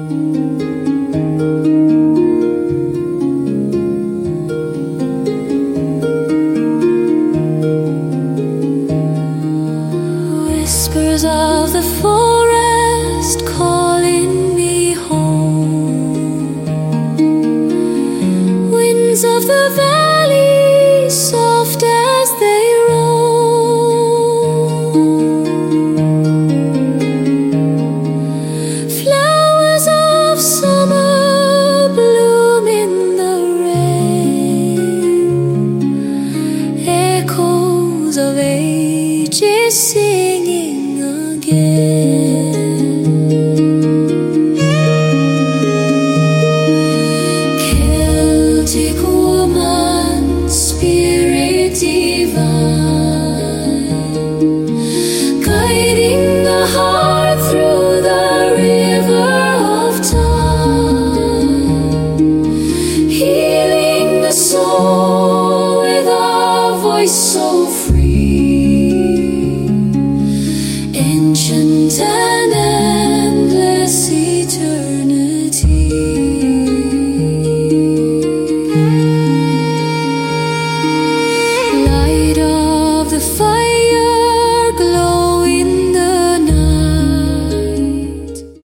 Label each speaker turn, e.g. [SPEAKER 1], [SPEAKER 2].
[SPEAKER 1] Whispers of the forest calling me home. Winds of the valley soft as they roam. Flowers of summer bloom in the rain. Echoes of ages singing again. Celtic woman, spirit divine, guiding the heart through the river of time, healing the soul with a voice so